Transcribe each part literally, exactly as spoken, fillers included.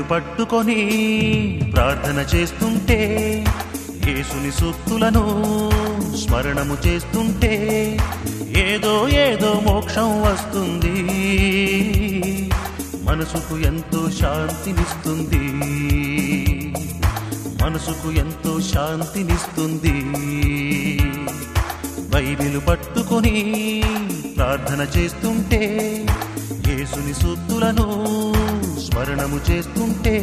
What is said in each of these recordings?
Bible పట్టుకొని ప్రార్థన చేస్తుంటే, యేసుని సూక్తులను స్మరణము చేస్తుంటే, ఏదో ఏదో మోక్షం వస్తుంది, మనసుకు ఎంతో శాంతినిస్తుంది, మనసుకు ఎంతో శాంతినిస్తుంది. బైబిలు పట్టుకొని ప్రార్థన చేస్తుంటే, యేసుని సూక్తులను స్మరణము చేస్తుంటే,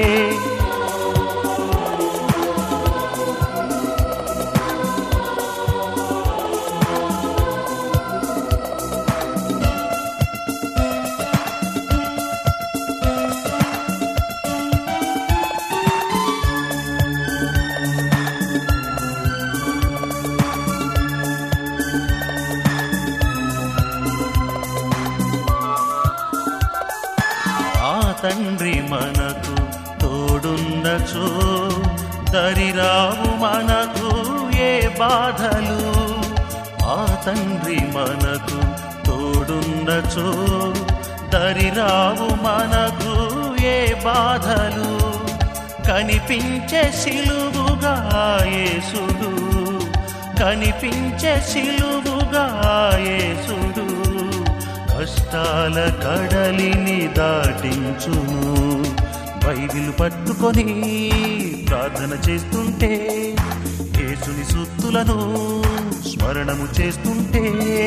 తండ్రి మనకు తోడున్నచో దరిరావు మనకు ఏ బాధలు. ఆ తండ్రి మనకు తోడున్నచో దరిరావు మనకు ఏ బాధలు. కనిపించే సిలువుగా యేసుడు, కనిపించే సిలువుగా యేసుడు కష్టాల కడలిని దాటించును. బైబిలు పట్టుకొని ప్రార్థన చేస్తుంటే, యేసుని సూక్తులను స్మరణము చేస్తుంటే,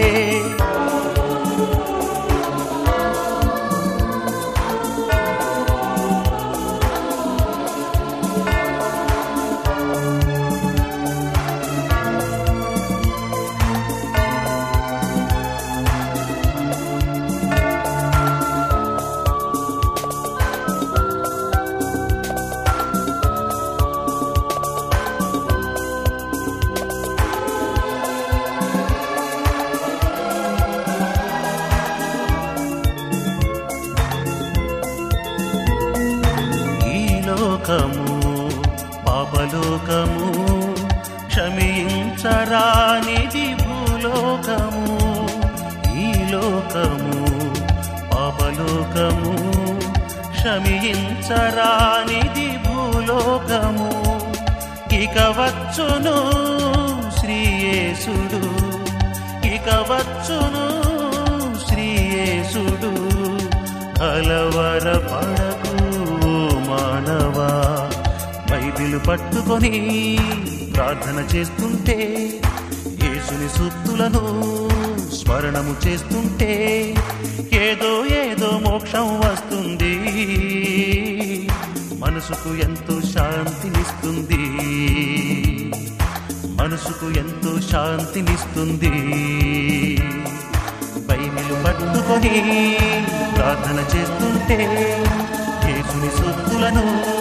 పాపలోకము క్షమించరానిది భూలోకము. ఈ లోకము పాపలోకము క్షమించరానిది భూలోకము. ఇక వచ్చును శ్రీయేసుడు, ఇక వచ్చును శ్రీయేసుడు. కలవరపడకు మానవా, బైబిలు పట్టుకొని ప్రార్థన చేస్తుంటే, యేసుని సూక్తులను స్మరణము చేస్తుంటే, ఏదో ఏదో మోక్షం వస్తుంది, మనసుకు ఎంతో శాంతినిస్తుంది, మనసుకు ఎంతో శాంతినిస్తుంది. బైబిలు పట్టుకొని ప్రార్థన చేస్తుంటే, యేసుని సూక్తులను